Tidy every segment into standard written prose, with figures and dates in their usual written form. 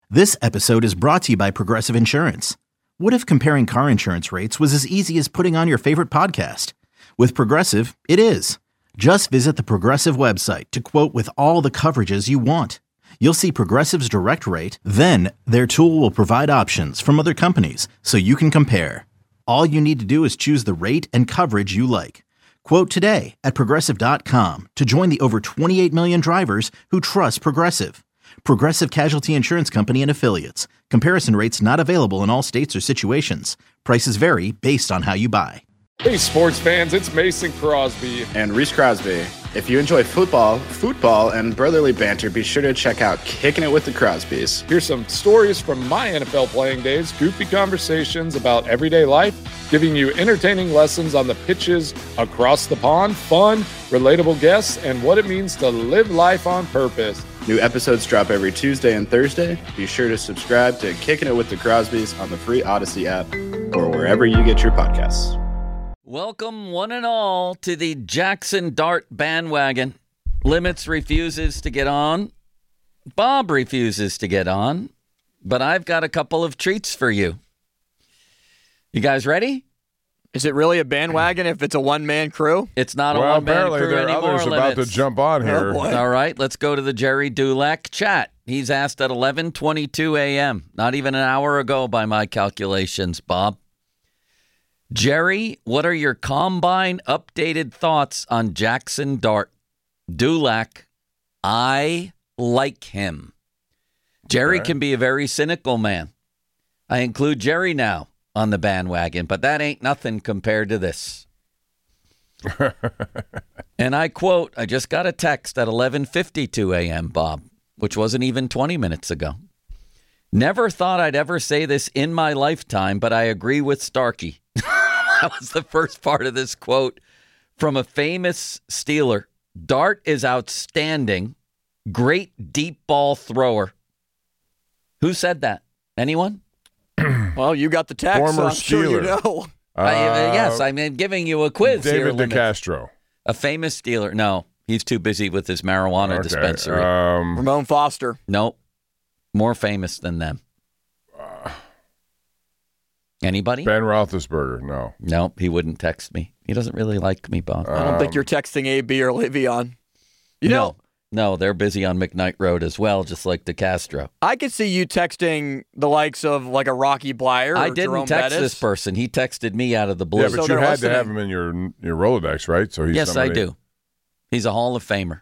This episode is brought to you by Progressive Insurance. What if comparing car insurance rates was as easy as putting on your favorite podcast? With Progressive, it is. Just visit the Progressive website to quote with all the coverages you want. You'll see Progressive's direct rate, then their tool will provide options from other companies so you can compare. All you need to do is choose the rate and coverage you like. Quote today at Progressive.com to join the over 28 million drivers who trust Progressive. Progressive Casualty Insurance Company and Affiliates. Comparison rates not available in all states or situations. Prices vary based on how you buy. Hey, sports fans, it's Mason Crosby. And Reese Crosby. If you enjoy football, and brotherly banter, be sure to check out Kicking It with the Crosbys. Here's some stories from my NFL playing days, goofy conversations about everyday life, giving you entertaining lessons on the pitches across the pond, fun, relatable guests, and what it means to live life on purpose. New episodes drop every Tuesday and Thursday. Be sure to subscribe to Kicking It with the Crosbys on the free Odyssey app or wherever you get your podcasts. Welcome, one and all, to the Jackson Dart bandwagon. Limits refuses to get on. Bob refuses to get on. But I've got a couple of treats for you. You guys ready? Is it really a bandwagon if it's a one-man crew? It's not a one-man crew anymore. Well, apparently there are others about to jump on here. Oh, all right, let's go to the Jerry Dulac chat. He's asked at 11:22 a.m., not even an hour ago by my calculations, Bob. Jerry, what are your combine updated thoughts on Jackson Dart? Dulac, I like him. Jerry can be a very cynical man. I include Jerry now on the bandwagon, but that ain't nothing compared to this. And I quote, I just got a text at 11:52 a.m., Bob, which wasn't even 20 minutes ago. Never thought I'd ever say this in my lifetime, but I agree with Starkey. That was the first part of this quote from a famous Steeler. Dart is outstanding. Great deep ball thrower. Who said that? Anyone? Well, you got the text, Former so I'm sure you Steeler. know. Yes, I'm giving you a quiz here. David DeCastro. A famous Steeler. No, he's too busy with his marijuana dispensary. Ramon Foster. Nope. More famous than them. Anybody? Ben Roethlisberger. No. Nope, he wouldn't text me. He doesn't really like me, Bob. I don't think you're texting AB or Le'Veon. You know, No, they're busy on McKnight Road as well, just like DeCastro. I could see you texting the likes of like a Rocky Blyer or I didn't Jerome text Bettis. this person. He texted me out of the blue. Yeah, but So you they're had to have listening. him in your Rolodex, right? So he's Yes, somebody... I do. He's a Hall of Famer.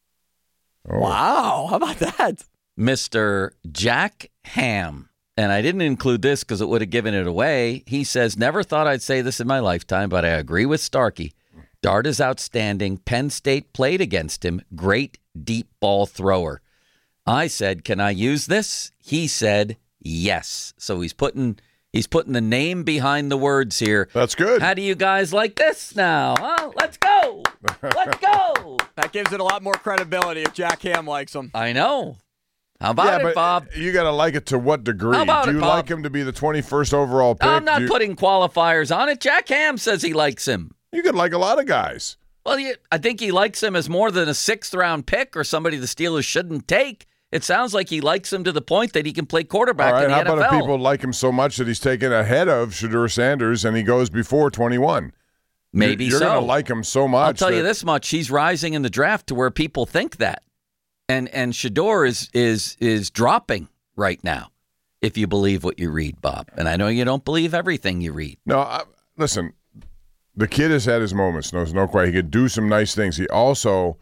Oh. Wow, how about that? Mr. Jack Ham. And I didn't include this because it would have given it away. He says, never thought I'd say this in my lifetime, but I agree with Starkey. Dart is outstanding. Penn State played against him. Great deep ball thrower. I said, can I use this? He said, yes. So he's putting the name behind the words here. That's good. How do you guys like this now? Huh? Let's go. Let's go. That gives it a lot more credibility if Jack Ham likes him. I know. How about it, but Bob? You got to like it to what degree? How about do you it, Bob? like him to be the 21st overall pick? I'm not putting qualifiers on it. Jack Ham says he likes him. You could like a lot of guys. Well, I think he likes him as more than a sixth-round pick or somebody the Steelers shouldn't take. It sounds like he likes him to the point that he can play quarterback All right, in the how NFL. about if people like him so much that he's taken ahead of Shadur Sanders and he goes before 21? Maybe You're so. going to like him so much. I'll tell you this much: he's rising in the draft to where people think that, and Shador is dropping right now. If you believe what you read, Bob, and I know you don't believe everything you read. No, listen. The kid has had his moments. There's no question. He could do some nice things. He also,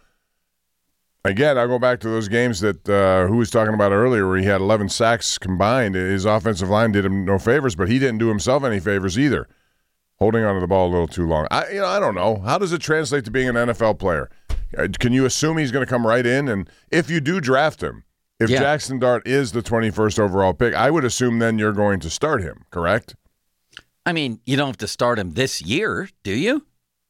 again, I'll go back to those games that who was talking about earlier where he had 11 sacks combined. His offensive line did him no favors, but he didn't do himself any favors either, holding onto the ball a little too long. I don't know. How does it translate to being an NFL player? Can you assume he's going to come right in? And if you do draft him, if Jackson Dart is the 21st overall pick, I would assume then you're going to start him, correct? I mean, you don't have to start him this year, do you?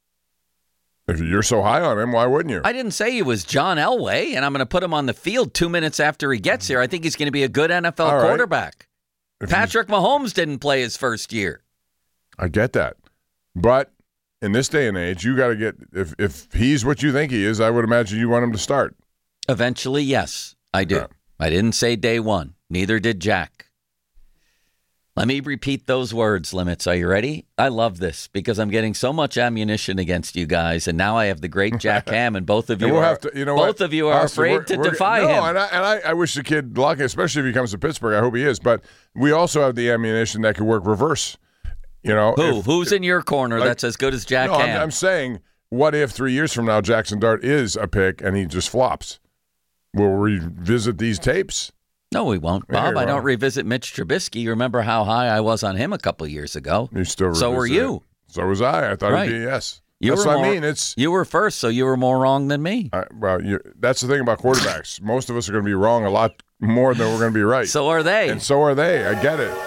If you're so high on him, why wouldn't you? I didn't say he was John Elway, and I'm going to put him on the field 2 minutes after he gets here. I think he's going to be a good NFL All right. quarterback. If Patrick Mahomes didn't play his first year. I get that. But in this day and age, you got to get if he's what you think he is, I would imagine you want him to start. Eventually, yes, I do. Yeah. I didn't say day one. Neither did Jack. Let me repeat those words, Limits. Are you ready? I love this because I'm getting so much ammunition against you guys, and now I have the great Jack Ham, and both of you both of you are afraid to defy him. No, and I wish the kid luck, especially if he comes to Pittsburgh. I hope he is. But we also have the ammunition that could work reverse. Who's in your corner that's as good as Jack Ham? I'm saying, what if 3 years from now Jackson Dart is a pick and he just flops? We'll revisit these tapes. No, we won't, Bob. I don't revisit Mitch Trubisky. You remember how high I was on him a couple years ago. You still so were you. It. So was I. I thought it'd be a yes. That's what I mean. You were first, so you were more wrong than me. That's the thing about quarterbacks. Most of us are going to be wrong a lot more than we're going to be right. So are they. And so are they. I get it.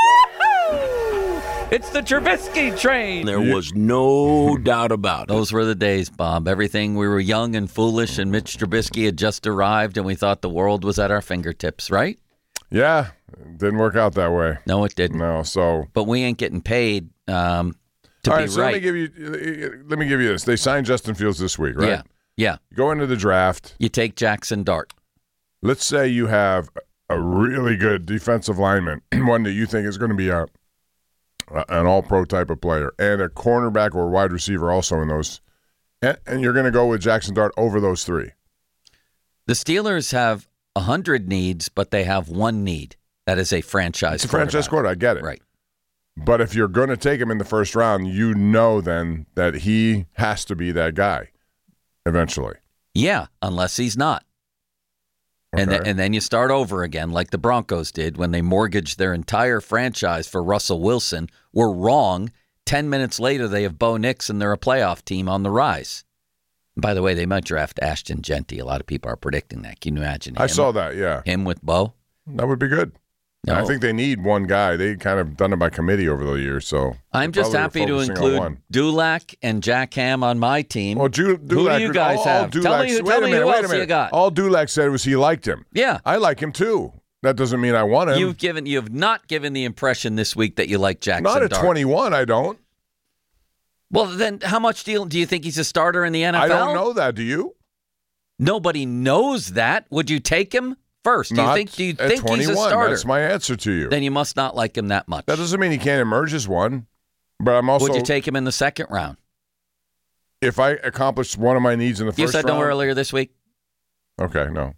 It's the Trubisky train. There was no doubt about it. Those were the days, Bob. Everything, we were young and foolish, and Mitch Trubisky had just arrived, and we thought the world was at our fingertips, right? Yeah, it didn't work out that way. No, it didn't. No, so. But we ain't getting paid to be right. So right. let me give you this. They signed Justin Fields this week, right? Yeah. You go into the draft. You take Jackson Dart. Let's say you have a really good defensive lineman, one that you think is going to be an all-pro type of player, and a cornerback or wide receiver also in those, and you're going to go with Jackson Dart over those three. The Steelers have 100 needs, but they have one need. That is a franchise It's a franchise quarterback. I get it. Right. But if you're going to take him in the first round, you know then that he has to be that guy eventually. Yeah, unless he's not. Okay. And then you start over again like the Broncos did when they mortgaged their entire franchise for Russell Wilson. Were wrong. 10 minutes later, they have Bo Nix, and they're a playoff team on the rise. By the way, they might draft Ashton Genty. A lot of people are predicting that. Can you imagine him? I saw that, yeah. Him with Bo? That would be good. No. I think they need one guy. They kind of done it by committee over the years. So I'm just happy to include Dulac and Jack Ham on my team. Well, Dulac, who do you guys have? Tell me who else you got. All Dulac said was he liked him. Yeah. I like him too. That doesn't mean I want him. You have not given the impression this week that you like Jackson Not at Dart. 21, I don't. Well, then how much do you think he's a starter in the NFL? I don't know that. Do you? Nobody knows that. Would you take him first? Do you think at 21, he's a starter? That's my answer to you. Then you must not like him that much. That doesn't mean he can't emerge as one. But I'm also. Would you take him in the second round? If I accomplished one of my needs in the first round? You said no earlier this week. Okay, no.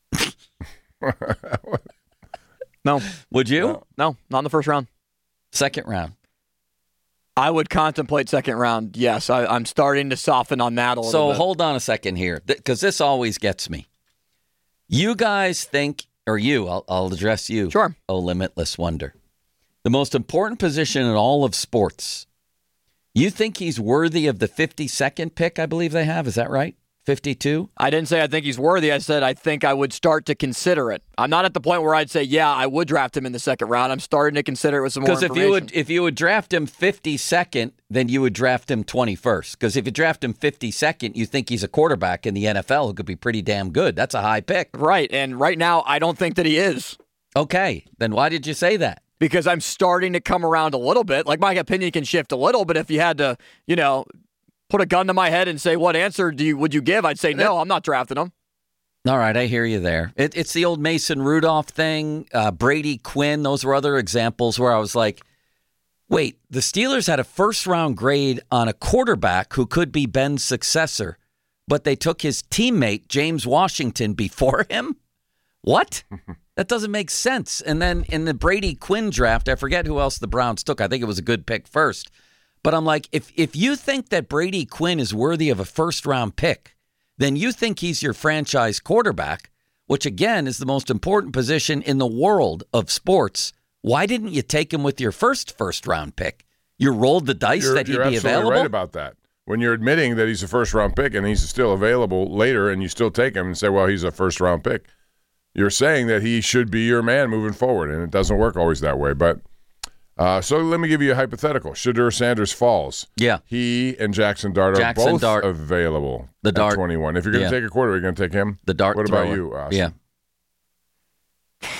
No. Would you? No, not in the first round. Second round. I would contemplate second round, yes. I'm starting to soften on that a little bit. So hold on a second here, because this always gets me. You guys think, or I'll address you. Sure. Oh, Limitless Wonder. The most important position in all of sports. You think he's worthy of the 52nd pick, I believe they have. Is that right? 52? I didn't say I think he's worthy. I said I think I would start to consider it. I'm not at the point where I'd say, yeah, I would draft him in the second round. I'm starting to consider it with some more information. Because if you would draft him 52nd, then you would draft him 21st. Because if you draft him 52nd, you think he's a quarterback in the NFL who could be pretty damn good. That's a high pick. Right, and right now I don't think that he is. Okay, then why did you say that? Because I'm starting to come around a little bit. Like, my opinion can shift a little, but if you had to, put a gun to my head and say, what answer would you give? I'd say, no, I'm not drafting him. All right, I hear you there. It's the old Mason Rudolph thing, Brady Quinn. Those were other examples where I was like, wait, the Steelers had a first-round grade on a quarterback who could be Ben's successor, but they took his teammate, James Washington, before him? What? That doesn't make sense. And then in the Brady Quinn draft, I forget who else the Browns took. I think it was a good pick first. But I'm like, if you think that Brady Quinn is worthy of a first-round pick, then you think he's your franchise quarterback, which, again, is the most important position in the world of sports. Why didn't you take him with your first-round pick? You rolled the dice that he'd be available? You're absolutely right about that. When you're admitting that he's a first-round pick and he's still available later and you still take him and say, well, he's a first-round pick, you're saying that he should be your man moving forward, and it doesn't work always that way. But so let me give you a hypothetical. Shadur Sanders falls. Yeah. He and Jackson Dart are both available at 21. If you're going to take a quarterback, you're going to take him? The Dart What thrower. about you, Austin? Yeah.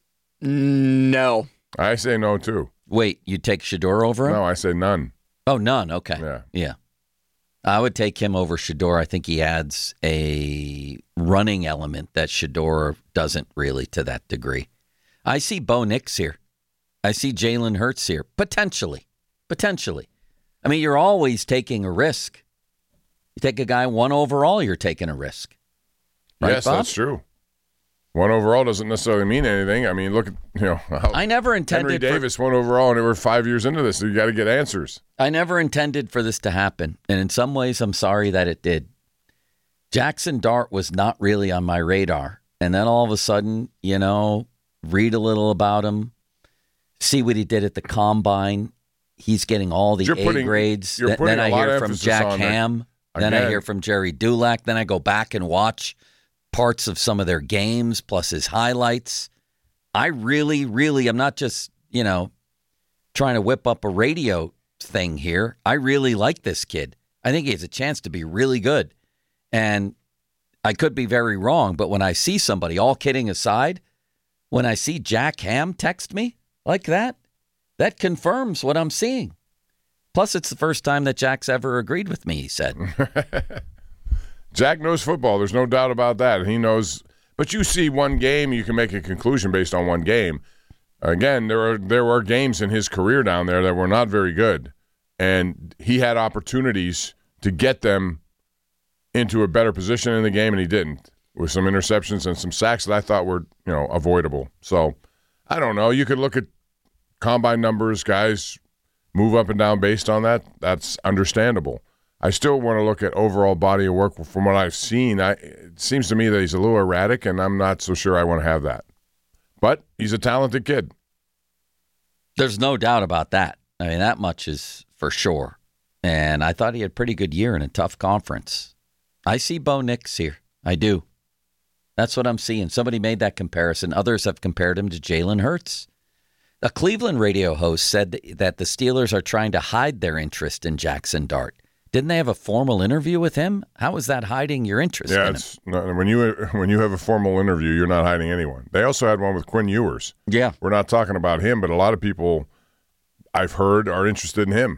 No. I say no, too. Wait, you take Shadur over him? No, I say none. Oh, none. Okay. Yeah. I would take him over Shadur. I think he adds a running element that Shadur doesn't really to that degree. I see Bo Nix here. I see Jalen Hurts here. Potentially. I mean, you're always taking a risk. You take a guy 1 overall, you're taking a risk. Right, yes, Bob? that's true. 1 overall doesn't necessarily mean anything. I mean, look at, I never intended Henry Davis 1 overall, and we're 5 years into this. So you got to get answers. I never intended for this to happen, and in some ways, I'm sorry that it did. Jackson Dart was not really on my radar, and then all of a sudden, read a little about him, see what he did at the combine. He's getting all the A grades. Then I hear from Jack Ham. Then I hear from Jerry Dulac. Then I go back and watch parts of some of their games plus his highlights. I really, really, I'm not just, trying to whip up a radio thing here. I really like this kid. I think he has a chance to be really good. And I could be very wrong, but when I see somebody, all kidding aside, when I see Jack Ham text me like that, that confirms what I'm seeing. Plus, it's the first time that Jack's ever agreed with me, he said. Jack knows football. There's no doubt about that. He knows. But you see one game, you can make a conclusion based on one game. Again, there were games in his career down there that were not very good. And he had opportunities to get them into a better position in the game, and he didn't, with some interceptions and some sacks that I thought were, avoidable. So, I don't know. You could look at combine numbers, guys move up and down based on that. That's understandable. I still want to look at overall body of work. From what I've seen, it seems to me that he's a little erratic, and I'm not so sure I want to have that. But he's a talented kid. There's no doubt about that. I mean, that much is for sure. And I thought he had a pretty good year in a tough conference. I see Bo Nix here. I do. That's what I'm seeing. Somebody made that comparison. Others have compared him to Jalen Hurts. A Cleveland radio host said that the Steelers are trying to hide their interest in Jackson Dart. Didn't they have a formal interview with him? How is that hiding your interest in him? Not, when you have a formal interview, you're not hiding anyone. They also had one with Quinn Ewers. Yeah. We're not talking about him, but a lot of people I've heard are interested in him.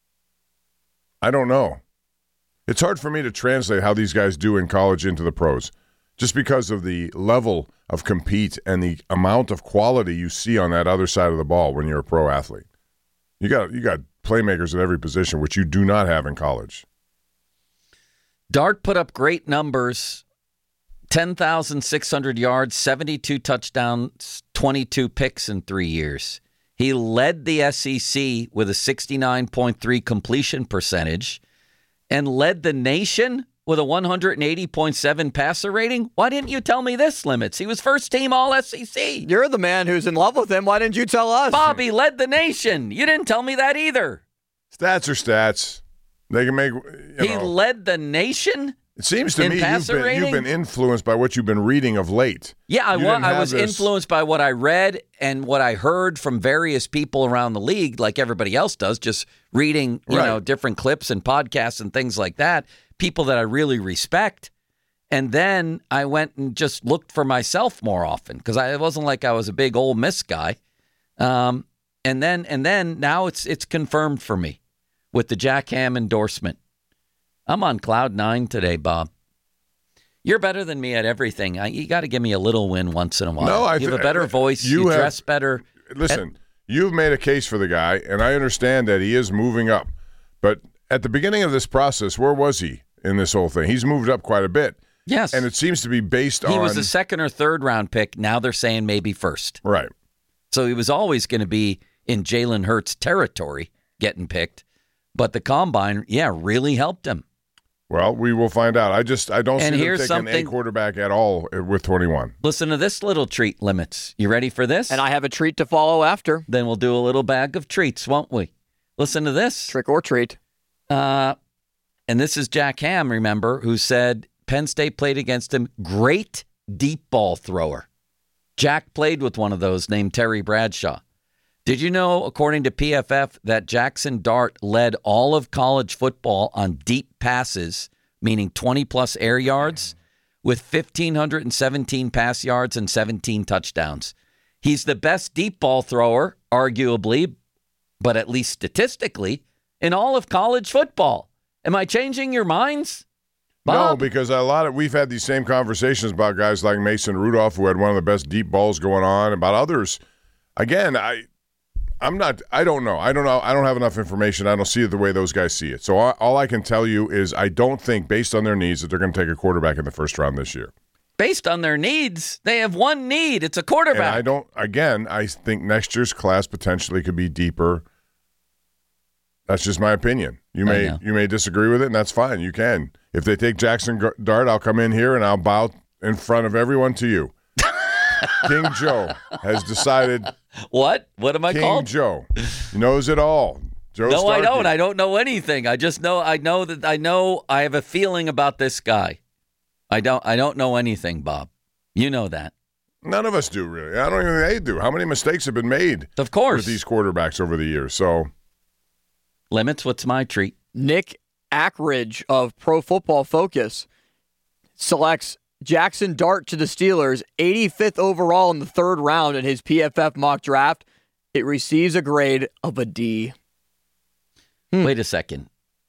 I don't know. It's hard for me to translate how these guys do in college into the pros, just because of the level of compete and the amount of quality you see on that other side of the ball when you're a pro athlete. You got playmakers at every position, which you do not have in college. Dart put up great numbers, 10,600 yards, 72 touchdowns, 22 picks in 3 years. He led the SEC with a 69.3 completion percentage and led the nation with a 180.7 passer rating. Why didn't you tell me this, Limits? He was first team All-SEC. You're the man who's in love with him. Why didn't you tell us? Bobby led the nation. You didn't tell me that either. Stats are stats. They can make. He led the nation. It seems to me you've been influenced by what you've been reading of late. Yeah, I was influenced by what I read and what I heard from various people around the league, like everybody else does, just reading, different clips and podcasts and things like that, people that I really respect. And then I went and just looked for myself more often because it wasn't like I was a big Ole Miss guy. And then now it's confirmed for me with the Jack Ham endorsement. I'm on cloud 9 today, Bob. You're better than me at everything. You got to give me a little win once in a while. No, you have a better voice. You dress better. Listen, you've made a case for the guy, and I understand that he is moving up. But at the beginning of this process, where was he in this whole thing? He's moved up quite a bit. Yes. And it seems to be based on... He was a second or third round pick. Now they're saying maybe first. Right. So he was always going to be in Jalen Hurts territory getting picked. But the combine, really helped him. Well, we will find out. I don't see them taking a quarterback at all with 21. Listen to this little treat, Limits. You ready for this? And I have a treat to follow after. Then we'll do a little bag of treats, won't we? Listen to this. Trick or treat. And this is Jack Ham, remember, who said Penn State played against him. Great deep ball thrower. Jack played with one of those named Terry Bradshaw. Did you know, according to PFF, that Jackson Dart led all of college football on deep passes, meaning 20-plus air yards, with 1,517 pass yards and 17 touchdowns? He's the best deep ball thrower, arguably, but at least statistically, in all of college football. Am I changing your minds? Bob? No, because we've had these same conversations about guys like Mason Rudolph, who had one of the best deep balls going on, about others. Again, I don't know. I don't have enough information. I don't see it the way those guys see it. So all I can tell you is I don't think, based on their needs, that they're going to take a quarterback in the first round this year. Based on their needs, they have one need. It's a quarterback. And I think next year's class potentially could be deeper. That's just my opinion. You may disagree with it, and that's fine. You can. If they take Jackson Dart, I'll come in here and I'll bow in front of everyone to you. King Joe has decided. What? What am I called? King Joe. He knows it all. Joe No, Starkey. I don't. I don't know anything. I just know. I have a feeling about this guy. I don't know anything, Bob. You know that. None of us do, really. I don't even think they do. How many mistakes have been made? Of course. With these quarterbacks over the years. So, Limits, what's my treat? Nick Ackridge of Pro Football Focus selects Jackson Dart to the Steelers, 85th overall in the third round in his PFF mock draft. It receives a grade of a D. Wait a second.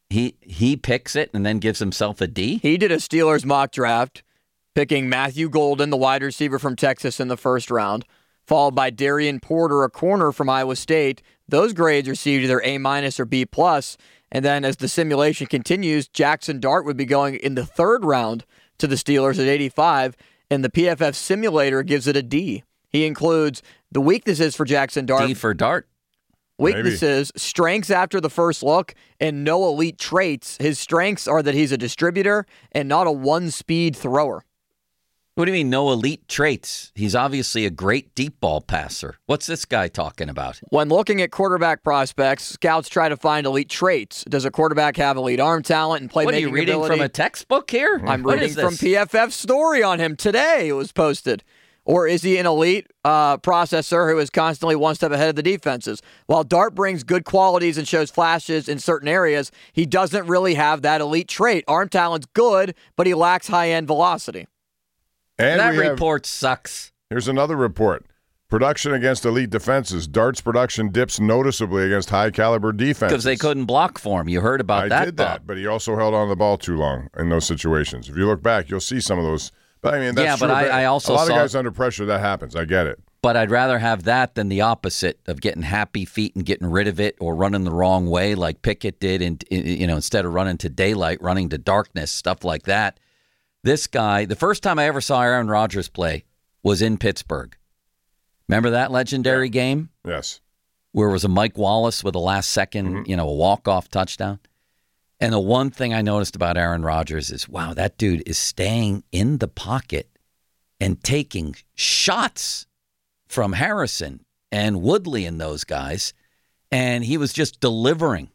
He picks it and then gives himself a D? He did a Steelers mock draft, picking Matthew Golden, the wide receiver from Texas, in the first round, followed by Darian Porter, a corner from Iowa State. Those grades received either A- or B+. And then as the simulation continues, Jackson Dart would be going in the third round to the Steelers at 85, and the PFF simulator gives it a D. He includes the weaknesses for Jackson Dart. D for Dart. Weaknesses, strengths after the first look, and no elite traits. His strengths are that he's a distributor and not a one-speed thrower. What do you mean, no elite traits? He's obviously a great deep ball passer. What's this guy talking about? When looking at quarterback prospects, scouts try to find elite traits. Does a quarterback have elite arm talent and playmaking ability? What, are you reading from a textbook here? I'm reading from PFF's story on him today. It was posted. Or is he an elite processor who is constantly one step ahead of the defenses? While Dart brings good qualities and shows flashes in certain areas, he doesn't really have that elite trait. Arm talent's good, but he lacks high-end velocity. And that report sucks. Here's another report. Production against elite defenses. Dart's production dips noticeably against high-caliber defenses. Because they couldn't block for him. You heard about that, I did that, Bob. but he also held on to the ball too long in those situations. If you look back, you'll see some of those. But I mean, that's true. I also a lot saw, of guys under pressure, that happens. I get it. But I'd rather have that than the opposite of getting happy feet and getting rid of it or running the wrong way like Pickett did, and instead of running to daylight, running to darkness, stuff like that. This guy, the first time I ever saw Aaron Rodgers play was in Pittsburgh. Remember that legendary game? Yes. Where it was a Mike Wallace with a last second, a walk-off touchdown. And the one thing I noticed about Aaron Rodgers is, wow, that dude is staying in the pocket and taking shots from Harrison and Woodley and those guys. And he was just delivering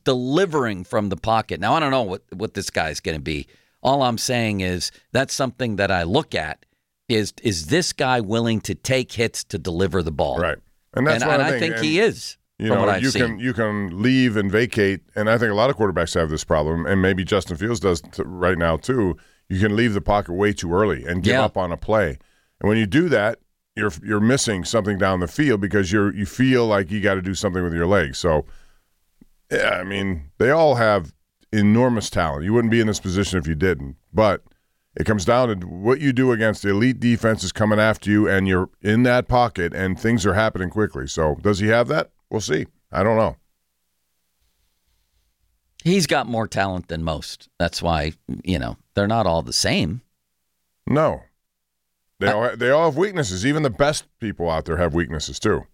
from the pocket. Now, I don't know what this guy's going to be. All I'm saying is that's something that I look at is this guy willing to take hits to deliver the ball? Right. And that's what I think he is. You can leave and vacate, and I think a lot of quarterbacks have this problem, and maybe Justin Fields does right now too. You can leave the pocket way too early and give up on a play. And when you do that, you're missing something down the field because you feel like you got to do something with your legs. So, yeah, I mean, they all have enormous talent. You wouldn't be in this position if you didn't. But it comes down to what you do against elite defenses coming after you, and you're in that pocket, and things are happening quickly. So does he have that? We'll see. I don't know. He's got more talent than most. That's why, they're not all the same. No. They all have weaknesses. Even the best people out there have weaknesses too.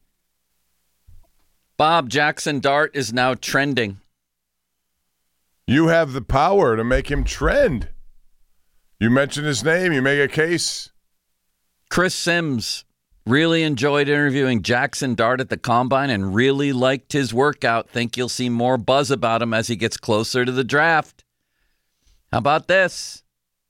Bob, Jackson Dart is now trending. You have the power to make him trend. You mention his name, you make a case. Chris Sims really enjoyed interviewing Jackson Dart at the Combine and really liked his workout. Think you'll see more buzz about him as he gets closer to the draft. How about this?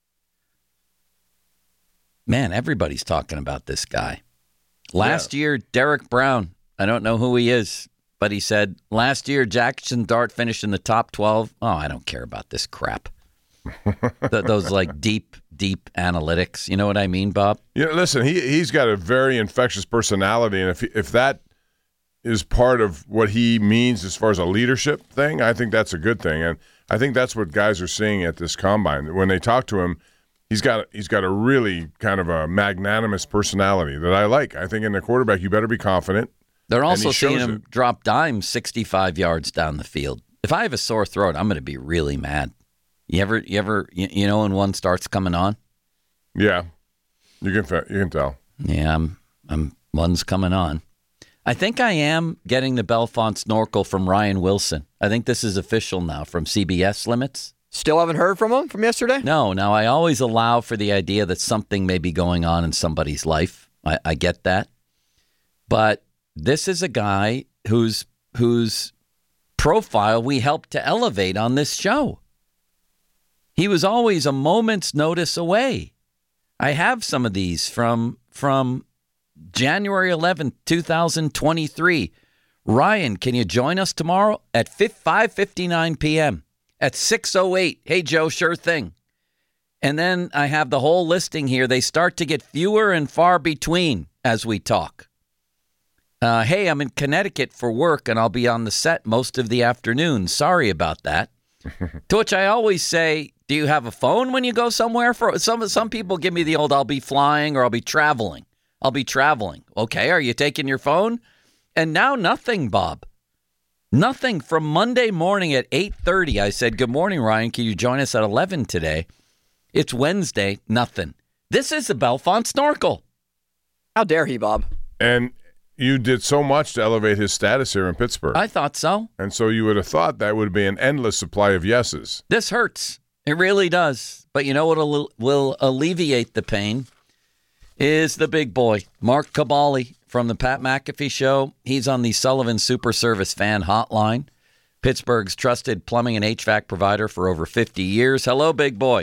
Man, everybody's talking about this guy. Last year, Derek Brown, I don't know who he is, but he said, last year, Jackson Dart finished in the top 12. Oh, I don't care about this crap. Those like deep analytics. You know what I mean, Bob? Yeah, listen, he's got a very infectious personality, and if that is part of what he means as far as a leadership thing, I think that's a good thing. And I think that's what guys are seeing at this combine. When they talk to him, he's got a really kind of a magnanimous personality that I like. I think in the quarterback, you better be confident. They're also seeing him drop dimes 65 yards down the field. If I have a sore throat, I'm going to be really mad. You ever, when one starts coming on? Yeah, you can tell. Yeah, I'm one's coming on. I think I am getting the Belfont snorkel from Ryan Wilson. I think this is official now from CBS Limits. Still haven't heard from him from yesterday? No. Now, I always allow for the idea that something may be going on in somebody's life. I get that. But this is a guy whose profile we helped to elevate on this show. He was always a moment's notice away. I have some of these from January 11th, 2023. Ryan, can you join us tomorrow at 5:59 p.m.? At 6:08, hey, Joe, sure thing. And then I have the whole listing here. They start to get fewer and far between as we talk. Hey, I'm in Connecticut for work, and I'll be on the set most of the afternoon. Sorry about that. To which I always say, do you have a phone when you go somewhere? For some people give me the old, I'll be flying or I'll be traveling. I'll be traveling. Okay, are you taking your phone? And now nothing, Bob. Nothing from Monday morning at 8:30. I said, good morning, Ryan. Can you join us at 11 today? It's Wednesday. Nothing. This is the Belfont snorkel. How dare he, Bob? And you did so much to elevate his status here in Pittsburgh. I thought so. And so you would have thought that would be an endless supply of yeses. This hurts. It really does. But you know what will alleviate the pain is the big boy, Mark Cabali from the Pat McAfee Show. He's on the Sullivan Super Service Fan Hotline, Pittsburgh's trusted plumbing and HVAC provider for over 50 years. Hello, big boy.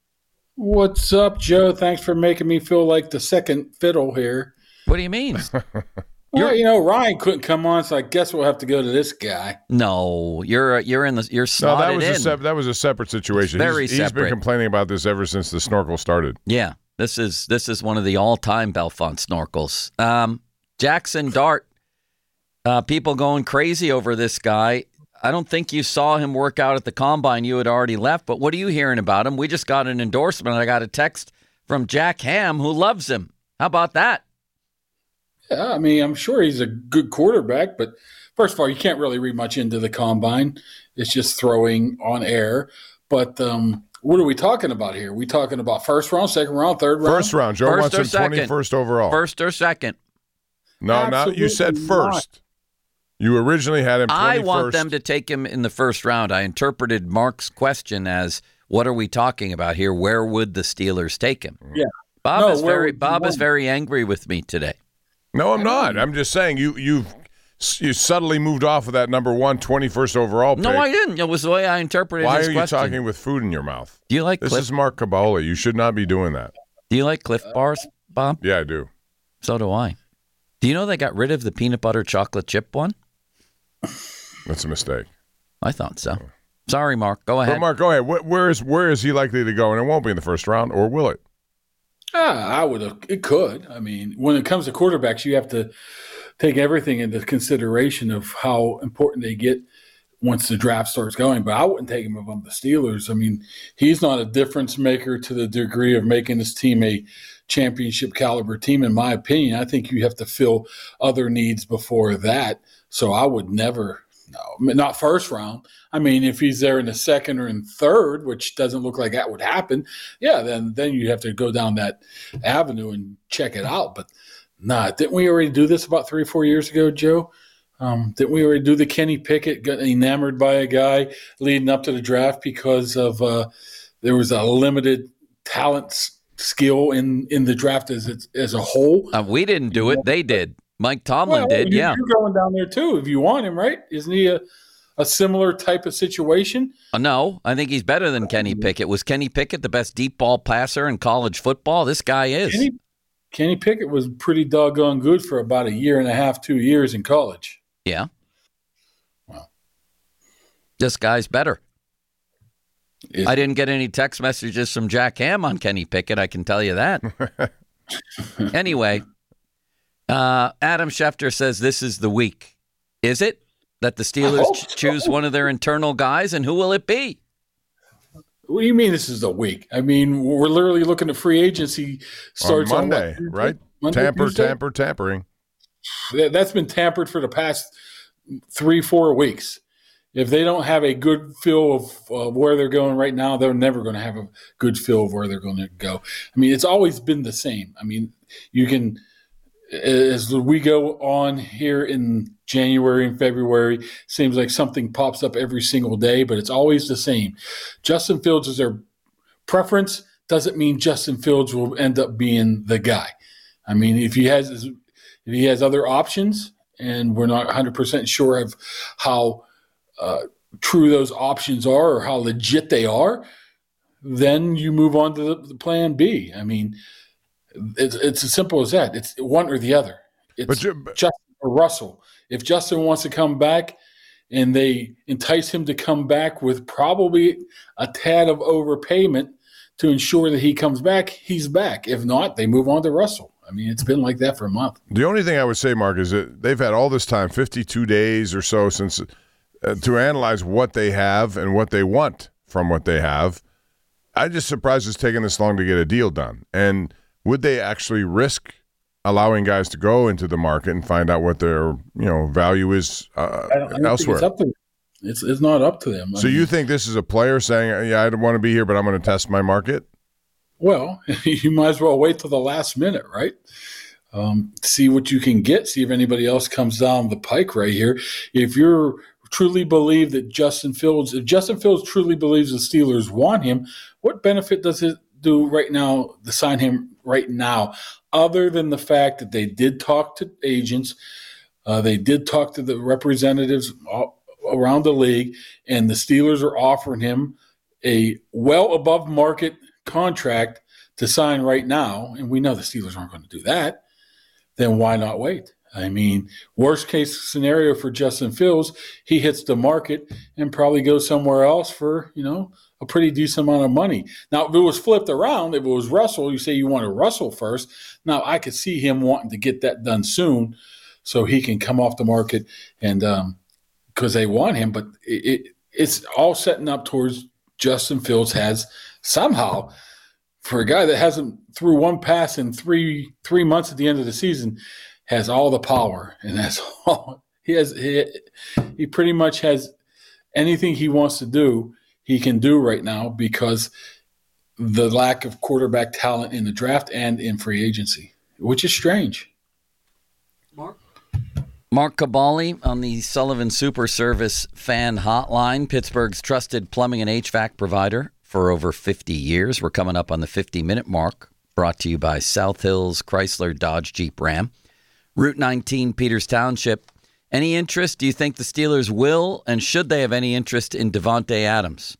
What's up, Joe? Thanks for making me feel like the second fiddle here. What do you mean? Well, Ryan couldn't come on, so I guess we'll have to go to this guy. No, you're slotted in. That was a separate situation. He's been complaining about this ever since the snorkel started. Yeah, this is one of the all-time Belfont snorkels. Jackson Dart, people going crazy over this guy. I don't think you saw him work out at the Combine. You had already left, but what are you hearing about him? We just got an endorsement. I got a text from Jack Ham, who loves him. How about that? Yeah, I mean, I'm sure he's a good quarterback, but first of all, you can't really read much into the Combine. It's just throwing on air. But what are we talking about here? We talking about first round, second round, third round? First round. Joe wants him 21st overall. First or second? No, you said first. You originally had him 21st. I want them to take him in the first round. I interpreted Mark's question as, what are we talking about here? Where would the Steelers take him? Yeah. Bob is very angry with me today. No, I'm not. I'm just saying you subtly moved off of that number 1, 21st overall pick. No, I didn't. It was the way I interpreted his question. Why are you talking with food in your mouth? Do you like This is Mark Cabali. You should not be doing that. Do you like Cliff Bars, Bob? Yeah, I do. So do I. Do you know they got rid of the peanut butter chocolate chip one? That's a mistake. I thought so. Sorry, Mark. Go ahead. But Mark, go ahead. Where is he likely to go? And it won't be in the first round, or will it? It could. I mean, when it comes to quarterbacks, you have to take everything into consideration of how important they get once the draft starts going. But I wouldn't take him above the Steelers. I mean, he's not a difference maker to the degree of making this team a championship caliber team, in my opinion. I think you have to fill other needs before that. So I would never. No, not first round. I mean, if he's there in the second or in third, which doesn't look like that would happen, yeah, then you have to go down that avenue and check it out. But didn't we already do this about 3 or 4 years ago, Joe? Didn't we already do the Kenny Pickett, got enamored by a guy leading up to the draft because of there was a limited talent skill in the draft as a whole? We didn't do it. They did. Mike Tomlin did, yeah. You're going down there, too, if you want him, right? Isn't he a similar type of situation? No, I think he's better than Kenny Pickett. Was Kenny Pickett the best deep ball passer in college football? This guy is. Kenny Pickett was pretty doggone good for about 1.5 years, 2 years in college. Yeah. Well, this guy's better. I didn't get any text messages from Jack Ham on Kenny Pickett, I can tell you that. Anyway. Adam Schefter says this is the week. Is it that the Steelers choose one of their internal guys, and who will it be? What do you mean this is a week? I mean, we're literally looking at free agency starts on Monday, right? Monday, Tampering. That's been tampered for the past 3-4 weeks. If they don't have a good feel of where they're going right now, they're never going to have a good feel of where they're going to go. I mean, it's always been the same. I mean, you can, as we go on here in January and February, seems like something pops up every single day, but it's always the same. Justin Fields is their preference. Doesn't mean Justin Fields will end up being the guy. I mean, if he has other options, and we're not 100% sure of how true those options are or how legit they are, then you move on to the plan B. I mean, it's as simple as that. It's one or the other. It's Justin or Russell. If Justin wants to come back and they entice him to come back with probably a tad of overpayment to ensure that he comes back, he's back. If not, they move on to Russell. I mean, it's been like that for a month. The only thing I would say, Mark, is that they've had all this time, 52 days or so, since to analyze what they have and what they want from what they have. I'm just surprised it's taken this long to get a deal done. And would they actually risk allowing guys to go into the market and find out what their value is elsewhere? It's not up to them. So you think this is a player saying, "Yeah, I don't want to be here, but I'm going to test my market"? Well, you might as well wait till the last minute, right? See what you can get. See if anybody else comes down the pike right here. If you truly believe that if Justin Fields truly believes the Steelers want him, what benefit does it do right now to sign him right now, other than the fact that they did talk to agents, they did talk to the representatives around the league, and the Steelers are offering him a well above market contract to sign right now, and we know the Steelers aren't going to do that, then why not wait? I mean, worst case scenario for Justin Fields, he hits the market and probably goes somewhere else for, a pretty decent amount of money. Now, if it was flipped around, if it was Russell, you say you want to Russell first. Now, I could see him wanting to get that done soon so he can come off the market and because they want him, but it's all setting up towards Justin Fields has somehow, for a guy that hasn't threw one pass in three months at the end of the season, has all the power, and that's all he has. He pretty much has anything he wants to do, he can do right now because the lack of quarterback talent in the draft and in free agency, which is strange. Mark Cabali on the Sullivan Super Service fan hotline, Pittsburgh's trusted plumbing and HVAC provider for over 50 years. We're coming up on the 50-minute mark, brought to you by South Hills Chrysler Dodge Jeep Ram. Route 19, Peters Township. Any interest? Do you think the Steelers will and should they have any interest in Davante Adams?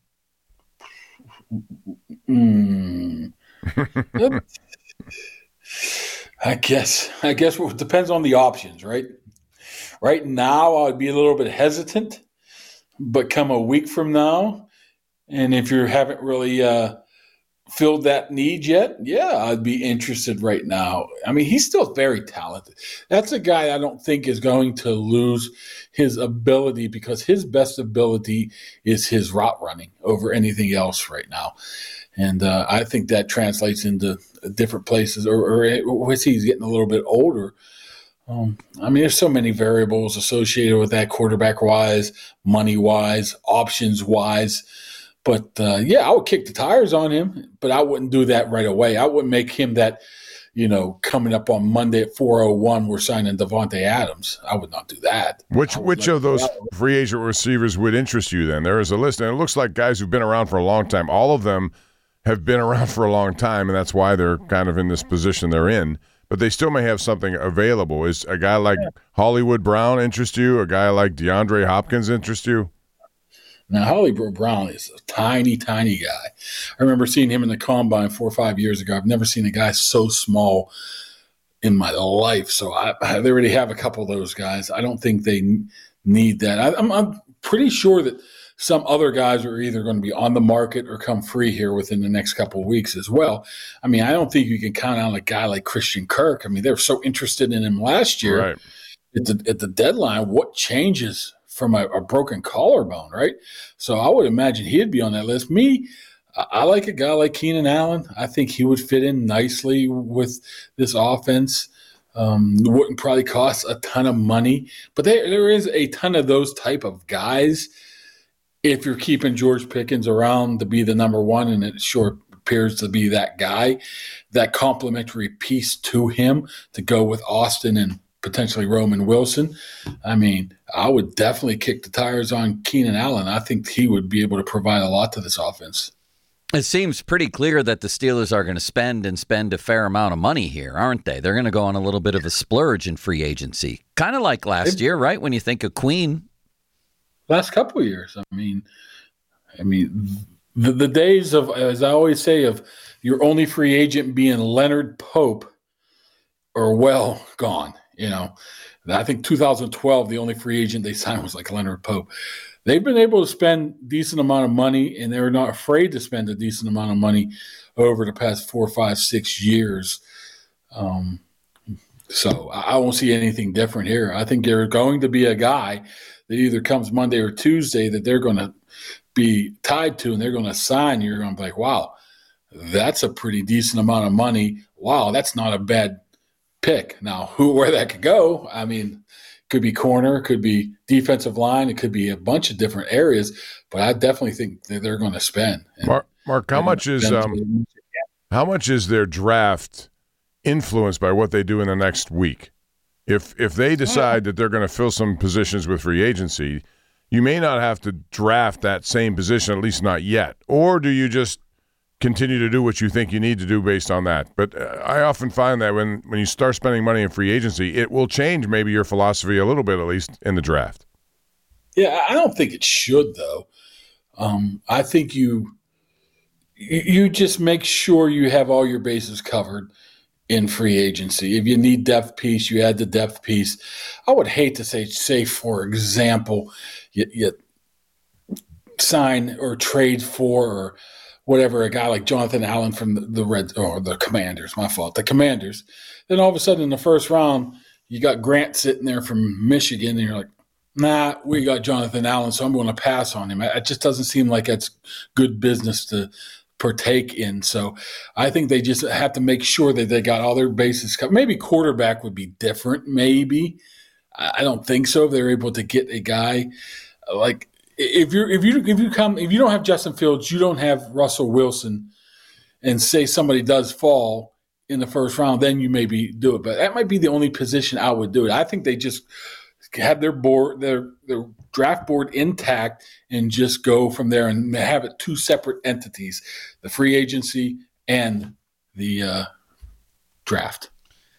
I guess it depends on the options, right? Right now, I'd be a little bit hesitant, but come a week from now, and if you haven't really filled that need yet, yeah, I'd be interested right now. I mean, he's still very talented. That's a guy I don't think is going to lose his ability because his best ability is his route running over anything else right now. And I think that translates into different places, or as he's getting a little bit older. I mean, there's so many variables associated with that, quarterback-wise, money-wise, options-wise. But, I would kick the tires on him, but I wouldn't do that right away. I wouldn't make him that, coming up on Monday at 4:01, we're signing Davante Adams. I would not do that. Which of those free agent receivers would interest you then? There is a list, and it looks like guys who've been around for a long time. All of them have been around for a long time, and that's why they're kind of in this position they're in. But they still may have something available. Is a guy like Hollywood Brown interest you? A guy like DeAndre Hopkins interest you? Now, Hollywood Brown is a tiny, tiny guy. I remember seeing him in the Combine 4 or 5 years ago. I've never seen a guy so small in my life. So they already have a couple of those guys. I don't think they need that. I'm pretty sure that some other guys are either going to be on the market or come free here within the next couple of weeks as well. I mean, I don't think you can count on a guy like Christian Kirk. I mean, they were so interested in him last year. Right. At the deadline. What changes from a broken collarbone, right? So I would imagine he'd be on that list. I like a guy like Keenan Allen. I think he would fit in nicely with this offense. Wouldn't probably cost a ton of money, but there is a ton of those type of guys. If you're keeping George Pickens around to be the number one, and it sure appears to be that guy, that complementary piece to him to go with Austin and potentially Roman Wilson. I mean, I would definitely kick the tires on Keenan Allen. I think he would be able to provide a lot to this offense. It seems pretty clear that the Steelers are going to spend a fair amount of money here, aren't they? They're going to go on a little bit of a splurge in free agency. Kind of like last year, right? When you think of Queen. Last couple of years. I mean, the days of, as I always say, of your only free agent being Leonard Pope are well gone. You know, I think 2012, the only free agent they signed was like Leonard Pope. They've been able to spend a decent amount of money, and they're not afraid to spend a decent amount of money over the past 4, 5, 6 years. So I won't see anything different here. I think there's going to be a guy that either comes Monday or Tuesday that they're going to be tied to, and they're going to sign. You're going to be like, wow, that's a pretty decent amount of money. Wow, that's not a bad pick. Now, where that could go, I mean, could be corner, could be defensive line, it could be a bunch of different areas, but I definitely think that they're going to spend. Mark, how much is their draft influenced by what they do in the next week? If they decide that they're going to fill some positions with free agency, you may not have to draft that same position, at least not yet. Or do you just continue to do what you think you need to do based on that? But I often find that when you start spending money in free agency, it will change maybe your philosophy a little bit, at least in the draft. Yeah, I don't think it should, though. I think you just make sure you have all your bases covered in free agency. If you need depth piece, you add the depth piece. I would hate to say for example, you sign or trade for or whatever, a guy like Jonathan Allen from the Commanders, my fault, the Commanders. Then all of a sudden in the first round, you got Grant sitting there from Michigan, and you're like, nah, we got Jonathan Allen, so I'm going to pass on him. It just doesn't seem like that's good business to partake in. So I think they just have to make sure that they got all their bases covered. Maybe quarterback would be different, maybe. I don't think so. If they're able to get a guy like – if you don't have Justin Fields, you don't have Russell Wilson, and say somebody does fall in the first round, then you maybe do it. But that might be the only position I would do it. I think they just have their draft board intact and just go from there and have it two separate entities, the free agency and the draft.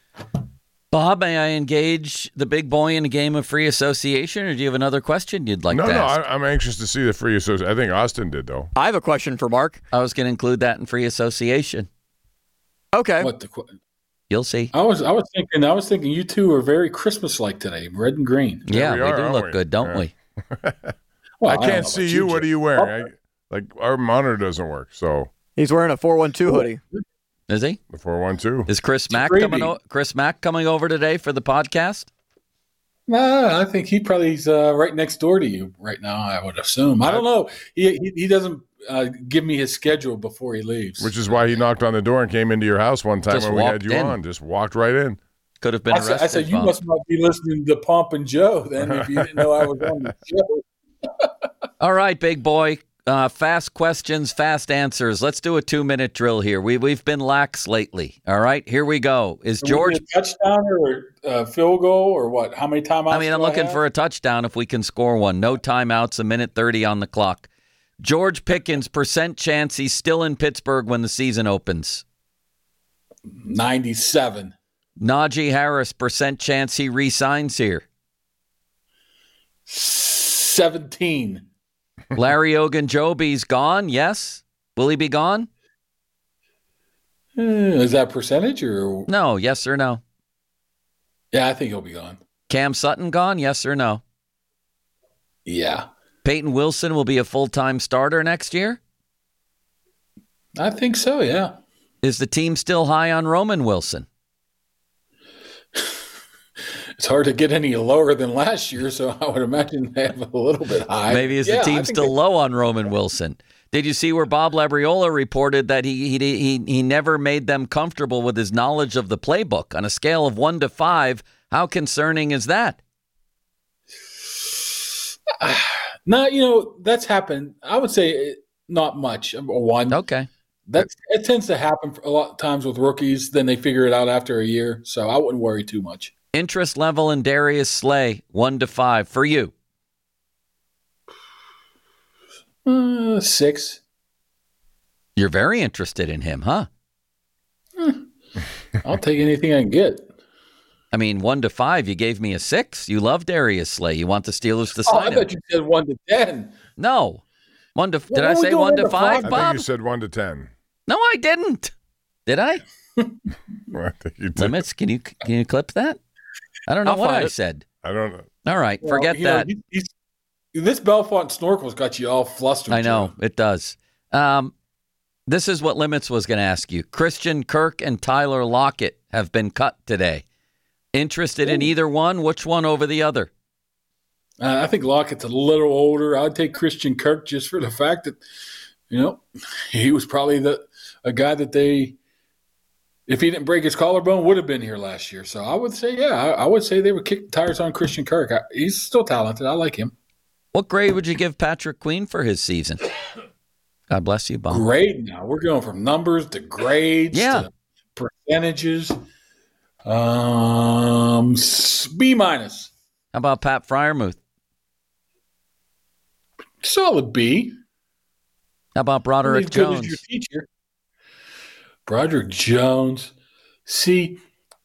Bob, may I engage the big boy in a game of free association, or do you have another question you'd like to ask? No, I'm anxious to see the free association. I think Austin did, though. I have a question for Mark. I was going to include that in free association. Okay. You'll see. I was thinking you two are very Christmas-like today, red and green. Yeah, we do look good, don't we? Well, I can't see you. What are you wearing? Our monitor doesn't work, so. He's wearing a 412 hoodie. Is he? The 412. Is Chris Mack coming over today for the podcast? Nah, I think he probably's right next door to you right now, I would assume. I don't know. He doesn't give me his schedule before he leaves. Which is why he knocked on the door and came into your house one time when we had you on. Just walked right in. Could have been arrested. I said, you must not be listening to Pomp and Joe then if you didn't know I was on the show. All right, big boy. Fast questions, fast answers. Let's do a 2-minute drill here. We've been lax lately. All right, here we go. Is George a touchdown or a field goal or what? How many timeouts? I mean, I'm looking for a touchdown if we can score one. No timeouts. 1:30 on the clock. George Pickens, % chance he's still in Pittsburgh when the season opens. 97. Najee Harris, % chance he re-signs here. 17. Larry Ogunjobi's gone, yes? Will he be gone? Is that percentage or? No, yes or no? Yeah, I think he'll be gone. Cam Sutton gone, yes or no? Yeah. Peyton Wilson will be a full-time starter next year? I think so, yeah. Is the team still high on Roman Wilson? it's hard to get any lower than last year, so I would imagine they have a little bit high. Maybe is the team still low on Roman Wilson? Did you see where Bob Labriola reported that he never made them comfortable with his knowledge of the playbook? On a scale of 1 to 5, how concerning is that? No, that's happened. I would say not much. A 1. Okay. It tends to happen a lot of times with rookies. Then they figure it out after a year. So I wouldn't worry too much. Interest level in Darius Slay, 1 to 5 for you. 6. You're very interested in him, huh? I'll take anything I can get. I mean, 1 to 5, you gave me a 6. You love Darius Slay. You want the Steelers to sign I thought him. you said 1 to 10. No. Did I say 1 to 5, Bob? I think you said 1 to 10. No, I didn't. Did I? I think you did. Limits, can you clip that? I don't know what I said. I don't know. All right, forget that. This Belfont snorkel's got you all flustered. I know, it does. This is what Limits was going to ask you. Christian Kirk and Tyler Lockett have been cut today. Interested in either one? Which one over the other? I think Lockett's a little older. I'd take Christian Kirk just for the fact that, he was probably a guy that they, if he didn't break his collarbone, would have been here last year. So I would say, I would say they would kick the tires on Christian Kirk. He's still talented. I like him. What grade would you give Patrick Queen for his season? God bless you, Bob. Grade now. We're going from numbers to grades to percentages. B-. How about Pat Freiermuth? Solid B. How about Broderick Jones? As your teacher. Broderick Jones. See,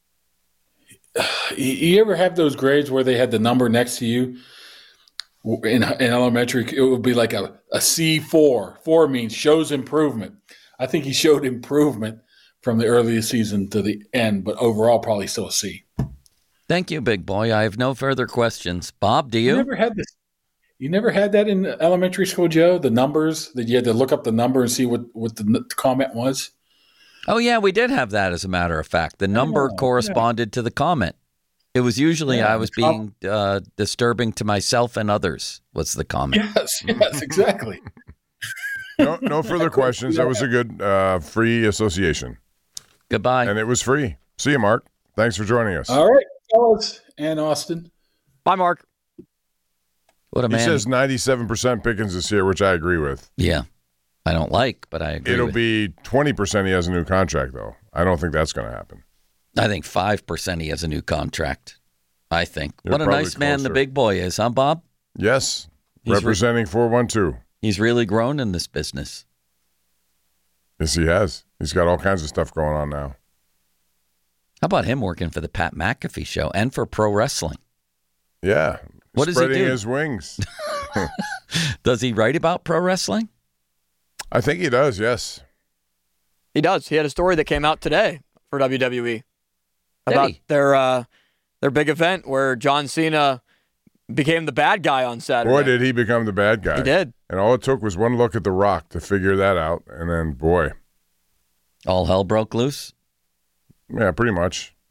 you ever have those grades where they had the number next to you? In elementary, it would be like a C4. 4 means shows improvement. I think he showed improvement from the earliest season to the end, but overall probably still a C. Thank you, big boy. I have no further questions. Bob, do you? You never had this. You never had that in elementary school, Joe? The numbers, that you had to look up the number and see what the comment was? Oh, yeah, we did have that, as a matter of fact. The number corresponded to the comment. It was usually I was being disturbing to myself and others, was the comment. Yes, exactly. No further questions. That was a good free association. Goodbye. And it was free. See you, Mark. Thanks for joining us. All right, fellas and Austin. Bye, Mark. What a man. He says 97% Pickens this year, which I agree with. Yeah. I don't like, but I agree It'll with. be 20% he has a new contract, though. I don't think that's going to happen. I think 5% he has a new contract. I think. You're what a nice probably man the closer. big boy is, huh, Bob? Yes. He's representing 412. He's really grown in this business. Yes, he has. He's got all kinds of stuff going on now. How about him working for the Pat McAfee show and for pro wrestling? Yeah. What does he Spreading do? his wings. Does he write about pro wrestling? I think he does, yes. He does. He had a story that came out today for WWE about their big event where John Cena became the bad guy on Saturday. Boy, did he become the bad guy. He did. And all it took was one look at The Rock to figure that out. And then, boy. All hell broke loose? Yeah, pretty much.